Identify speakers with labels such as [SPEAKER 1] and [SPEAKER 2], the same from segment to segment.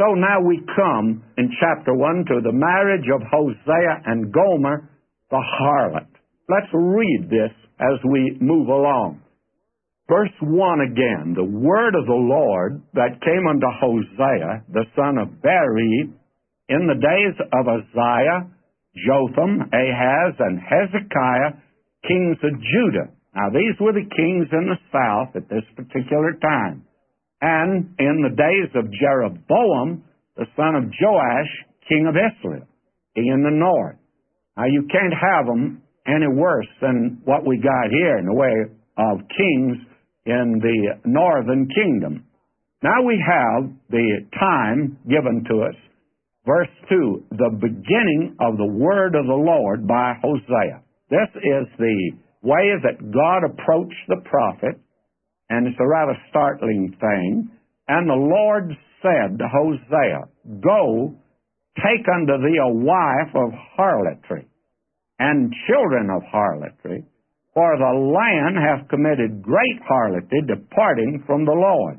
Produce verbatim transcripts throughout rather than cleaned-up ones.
[SPEAKER 1] So now we come in chapter one to the marriage of Hosea and Gomer, the harlot. Let's read this as we move along. Verse one again, the word of the Lord that came unto Hosea, the son of Beeri, in the days of Uzziah, Jotham, Ahaz, and Hezekiah, kings of Judah. Now these were the kings in the south at this particular time. And in the days of Jeroboam, the son of Joash, king of Israel, king in the north. Now you can't have them any worse than what we got here in the way of kings in the northern kingdom. Now we have the time given to us. Verse two, the beginning of the word of the Lord by Hosea. This is the way that God approached the prophet, and it's a rather startling thing. And the Lord said to Hosea, go, take unto thee a wife of harlotry, and children of harlotry, for the land hath committed great harlotry, departing from the Lord.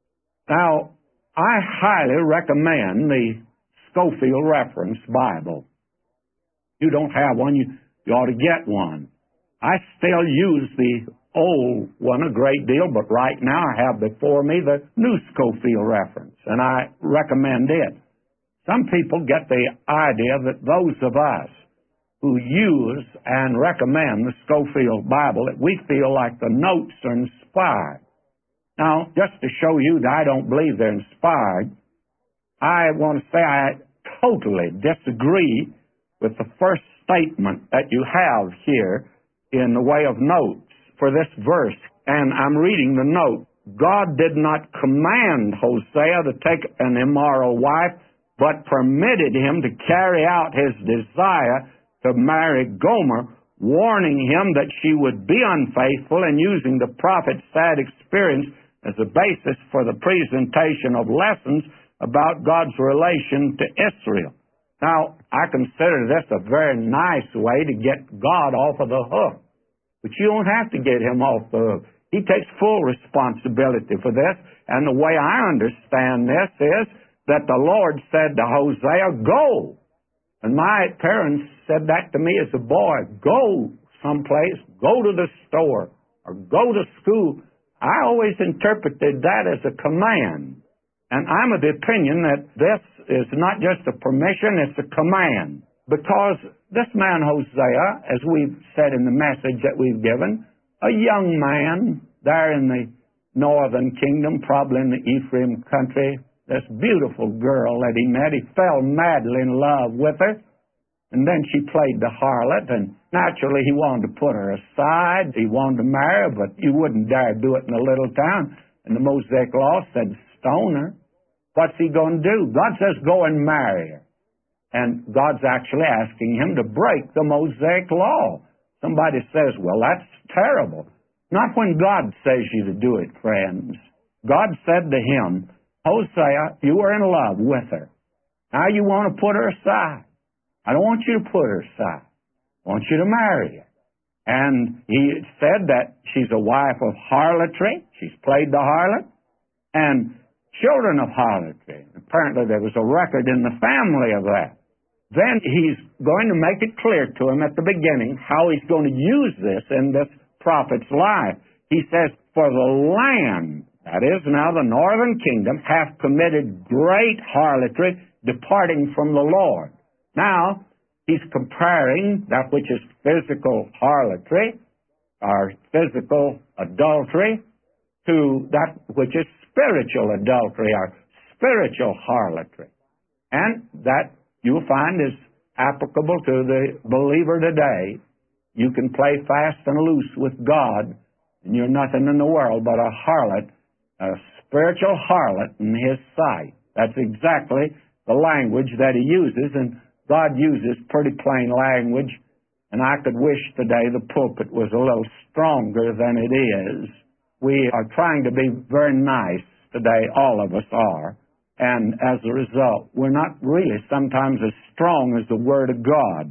[SPEAKER 1] Now, I highly recommend the Scofield Reference Bible. You don't have one, you, you ought to get one. I still use the old one a great deal, but right now I have before me the new Scofield Reference, and I recommend it. Some people get the idea that those of us who use and recommend the Scofield Bible, that we feel like the notes are inspired. Now, just to show you that I don't believe they're inspired, I want to say I totally disagree with the first statement that you have here in the way of notes for this verse. And I'm reading the note. God did not command Hosea to take an immoral wife, but permitted him to carry out his desire to marry Gomer, warning him that she would be unfaithful, and using the prophet's sad experience as a basis for the presentation of lessons about God's relation to Israel. Now, I consider this a very nice way to get God off of the hook. But you don't have to get him off the hook. He takes full responsibility for this. And the way I understand this is that the Lord said to Hosea, go. And my parents said that to me as a boy. Go someplace. Go to the store. Or go to school. I always interpreted that as a command. And I'm of the opinion that this is not just a permission, it's a command. Because this man Hosea, as we've said in the message that we've given, a young man there in the northern kingdom, probably in the Ephraim country, this beautiful girl that he met, he fell madly in love with her. And then she played the harlot, and naturally he wanted to put her aside. He wanted to marry her, but you wouldn't dare do it in a little town. And the Mosaic law said, stone her. What's he going to do? God says, go and marry her. And God's actually asking him to break the Mosaic law. Somebody says, well, that's terrible. Not when God says you to do it, friends. God said to him, Hosea, you were in love with her. Now you want to put her aside. I don't want you to put her aside. I want you to marry her. And he said that she's a wife of harlotry. She's played the harlot. And children of harlotry. Apparently there was a record in the family of that. Then he's going to make it clear to him at the beginning how he's going to use this in this prophet's life. He says, for the land, that is now the northern kingdom, hath committed great harlotry, departing from the Lord. Now, he's comparing that which is physical harlotry, or physical adultery, to that which is spiritual adultery, or spiritual harlotry. And that, you'll find, is applicable to the believer today. You can play fast and loose with God, and you're nothing in the world but a harlot, a spiritual harlot in His sight. That's exactly the language that He uses, and God uses pretty plain language, and I could wish today the pulpit was a little stronger than it is. We are trying to be very nice today, all of us are, and as a result, we're not really sometimes as strong as the Word of God.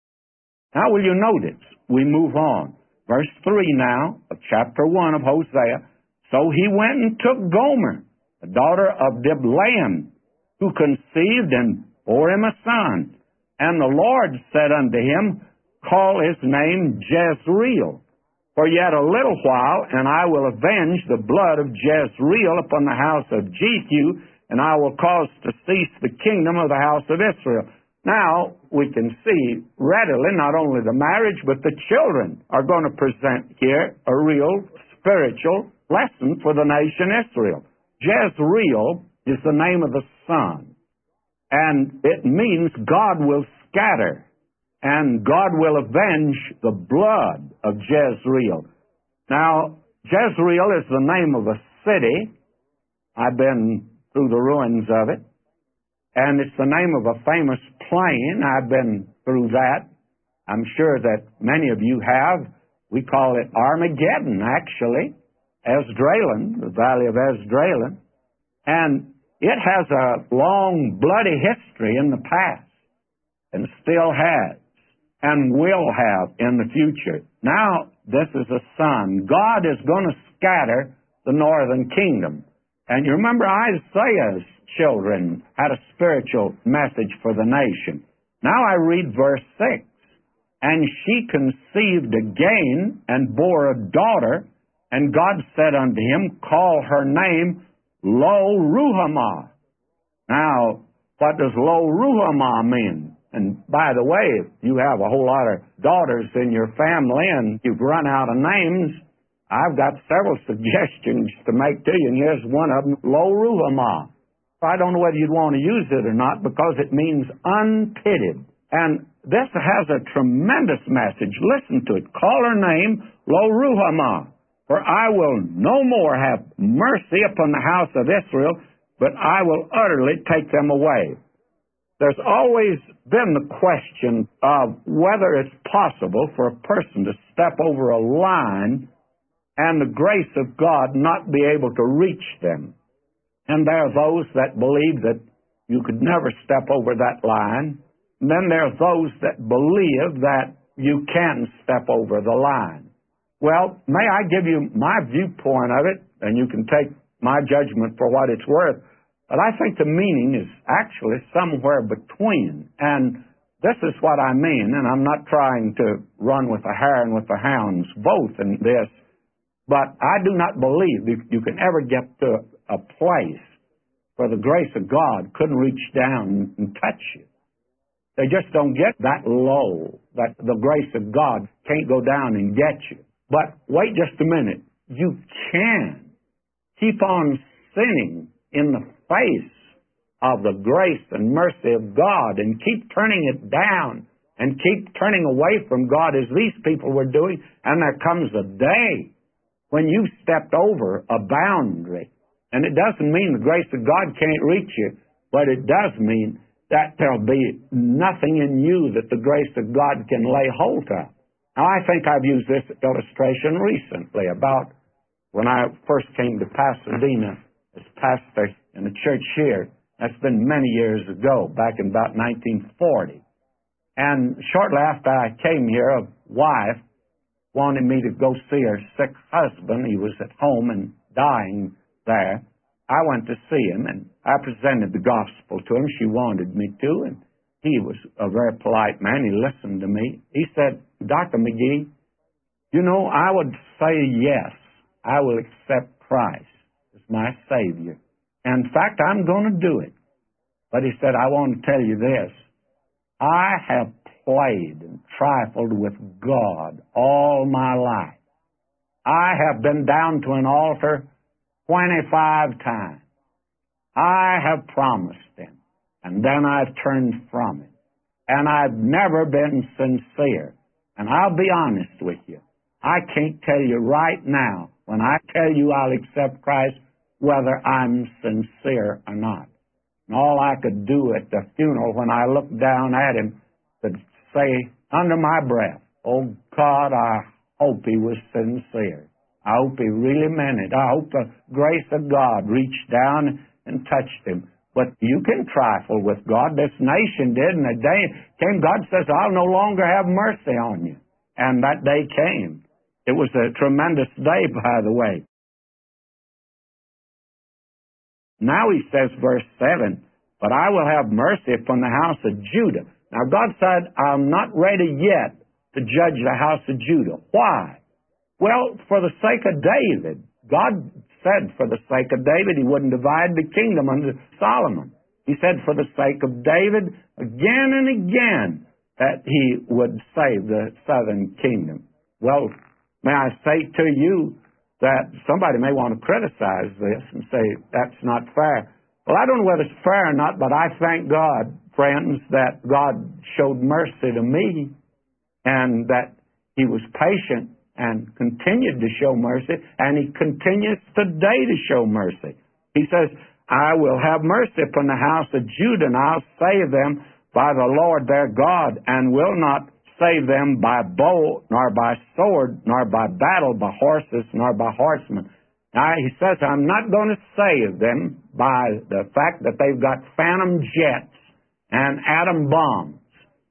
[SPEAKER 1] Now, will you notice, we move on. Verse three now of chapter one of Hosea. So he went and took Gomer, the daughter of Diblaim, who conceived and bore him a son. And the Lord said unto him, Call his name Jezreel. For yet a little while, and I will avenge the blood of Jezreel upon the house of Jehu, and I will cause to cease the kingdom of the house of Israel. Now, we can see readily not only the marriage, but the children are going to present here a real spiritual lesson for the nation Israel. Jezreel is the name of the son, and it means God will scatter, and God will avenge the blood of Jezreel. Now, Jezreel is the name of a city. I've been through the ruins of it. And it's the name of a famous plain. I've been through that. I'm sure that many of you have. We call it Armageddon, actually. Esdraelon, the valley of Esdraelon. And it has a long, bloody history in the past, and still has, and will have in the future. Now, this is a son. God is going to scatter the northern kingdom. And you remember Isaiah's children had a spiritual message for the nation. Now I read verse six. And she conceived again and bore a daughter, and God said unto him, Call her name Lo-Ruhamah. Now, what does Lo-Ruhamah mean? And by the way, if you have a whole lot of daughters in your family and you've run out of names, I've got several suggestions to make to you, and here's one of them, Lo-Ruhamah. I don't know whether you'd want to use it or not, because it means unpitied. And this has a tremendous message. Listen to it. Call her name Lo-Ruhamah, for I will no more have mercy upon the house of Israel, but I will utterly take them away. There's always been the question of whether it's possible for a person to step over a line and the grace of God not be able to reach them. And there are those that believe that you could never step over that line. And then there are those that believe that you can step over the line. Well, may I give you my viewpoint of it, and you can take my judgment for what it's worth. But I think the meaning is actually somewhere between. And this is what I mean, and I'm not trying to run with the hare and with the hounds both in this, but I do not believe you can ever get to a place where the grace of God couldn't reach down and touch you. They just don't get that low, that the grace of God can't go down and get you. But wait just a minute. You can keep on sinning in the face of the grace and mercy of God and keep turning it down and keep turning away from God as these people were doing, and there comes a day when you've stepped over a boundary. And it doesn't mean the grace of God can't reach you, but it does mean that there'll be nothing in you that the grace of God can lay hold of. Now, I think I've used this illustration recently about when I first came to Pasadena as pastor in the church here. That's been many years ago, back in about nineteen forty. And shortly after I came here, a wife wanted me to go see her sick husband. He was at home and dying there. I went to see him, and I presented the gospel to him. She wanted me to, and he was a very polite man. He listened to me. He said, Doctor McGee, you know, I would say yes, I will accept Christ as my Savior. And in fact, I'm going to do it. But he said, I want to tell you this. I have played and trifled with God all my life. I have been down to an altar twenty-five times. I have promised Him, and then I've turned from it. And I've never been sincere. And I'll be honest with you. I can't tell you right now, when I tell you I'll accept Christ, whether I'm sincere or not. And all I could do at the funeral when I looked down at him could say under my breath, oh God, I hope he was sincere. I hope he really meant it. I hope the grace of God reached down and touched him. But you can trifle with God. This nation did, and the day came, God says, I'll no longer have mercy on you. And that day came. It was a tremendous day, by the way. Now he says, verse seven, but I will have mercy upon the house of Judah. Now, God said, I'm not ready yet to judge the house of Judah. Why? Well, for the sake of David. God said for the sake of David He wouldn't divide the kingdom under Solomon. He said for the sake of David again and again that He would save the southern kingdom. Well, may I say to you that somebody may want to criticize this and say that's not fair. Well, I don't know whether it's fair or not, but I thank God, friends, that God showed mercy to me and that He was patient and continued to show mercy, and He continues today to show mercy. He says, I will have mercy upon the house of Judah, and I'll save them by the Lord their God, and will not save them by bow, nor by sword, nor by battle, by horses, nor by horsemen. Now, He says, I'm not going to save them by the fact that they've got phantom jets and atom bombs.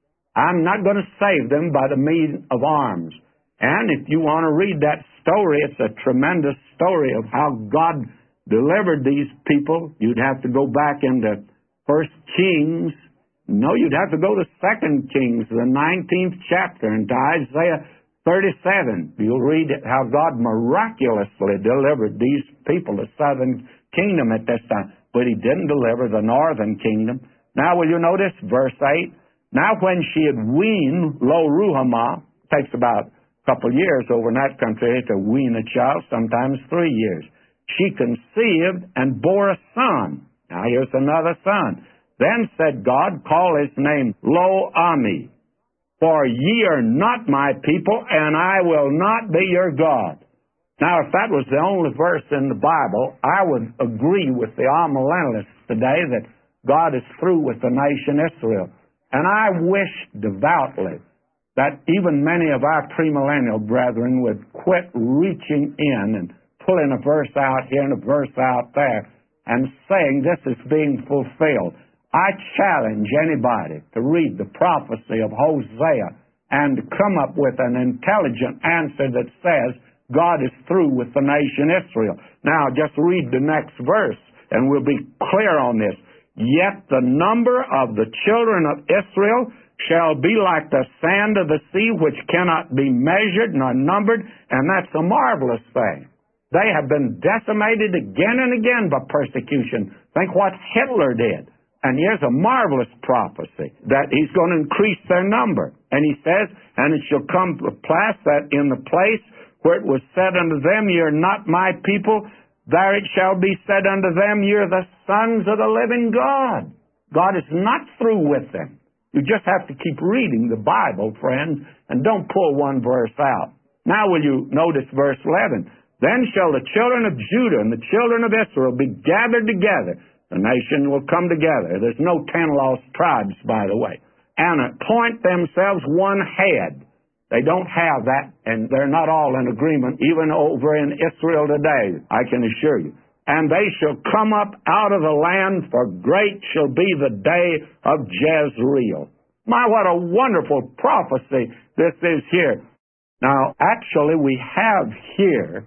[SPEAKER 1] I'm not going to save them by the means of arms. And if you want to read that story, it's a tremendous story of how God delivered these people. You'd have to go back into First Kings. No, you'd have to go to Second Kings, the nineteenth chapter, and to Isaiah thirty-seven. You'll read how God miraculously delivered these people, the southern kingdom at this time. But He didn't deliver the northern kingdom. Now, will you notice verse eight? Now, when she had weaned Lo Ruhamah, takes about couple years over in that country to wean a child, sometimes three years. She conceived and bore a son. Now here's another son. Then said God, call his name Lo-Ami, for ye are not my people, and I will not be your God. Now, if that was the only verse in the Bible, I would agree with the amillennialists today that God is through with the nation Israel. And I wish devoutly that even many of our premillennial brethren would quit reaching in and pulling a verse out here and a verse out there and saying this is being fulfilled. I challenge anybody to read the prophecy of Hosea and come up with an intelligent answer that says God is through with the nation Israel. Now, just read the next verse and we'll be clear on this. Yet the number of the children of Israel shall be like the sand of the sea, which cannot be measured nor numbered, and that's a marvelous thing. They have been decimated again and again by persecution. Think what Hitler did. And here's a marvelous prophecy, that He's going to increase their number. And He says, and it shall come to pass that in the place where it was said unto them, ye are not my people, there it shall be said unto them, ye are the sons of the living God. God is not through with them. You just have to keep reading the Bible, friends, and don't pull one verse out. Now will you notice verse eleven? Then shall the children of Judah and the children of Israel be gathered together. The nation will come together. There's no ten lost tribes, by the way. And appoint themselves one head. They don't have that, and they're not all in agreement, even over in Israel today, I can assure you. And they shall come up out of the land, for great shall be the day of Jezreel. My, what a wonderful prophecy this is here. Now, actually, we have here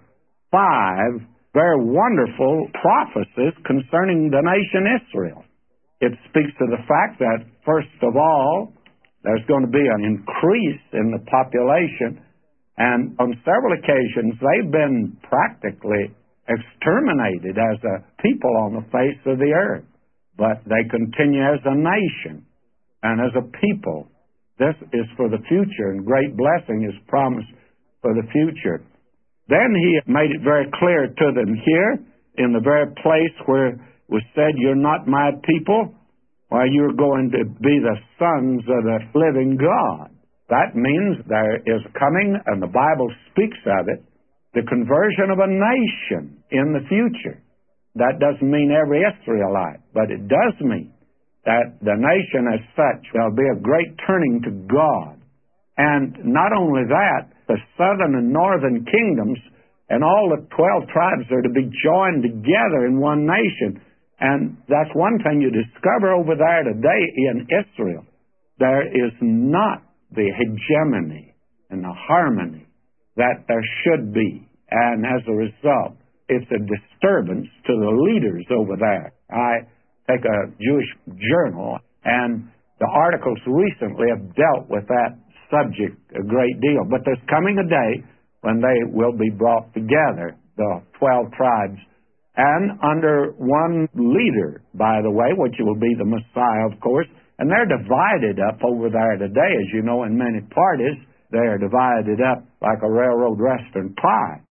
[SPEAKER 1] five very wonderful prophecies concerning the nation Israel. It speaks to the fact that, first of all, there's going to be an increase in the population, and on several occasions, they've been practically exterminated as a people on the face of the earth. But they continue as a nation and as a people. This is for the future, and great blessing is promised for the future. Then He made it very clear to them here, in the very place where it was said, you're not my people, or you're going to be the sons of the living God. That means there is coming, and the Bible speaks of it, the conversion of a nation in the future. That doesn't mean every Israelite, but it does mean that the nation as such, there'll be a great turning to God. And not only that, the southern and northern kingdoms and all the twelve tribes are to be joined together in one nation. And that's one thing you discover over there today in Israel. There is not the hegemony and the harmony that there should be. And as a result, it's a disturbance to the leaders over there. I take a Jewish journal, and the articles recently have dealt with that subject a great deal. But there's coming a day when they will be brought together, the twelve tribes, and under one leader, by the way, which will be the Messiah, of course. And they're divided up over there today, as you know, in many parties. They are divided up like a railroad western pie.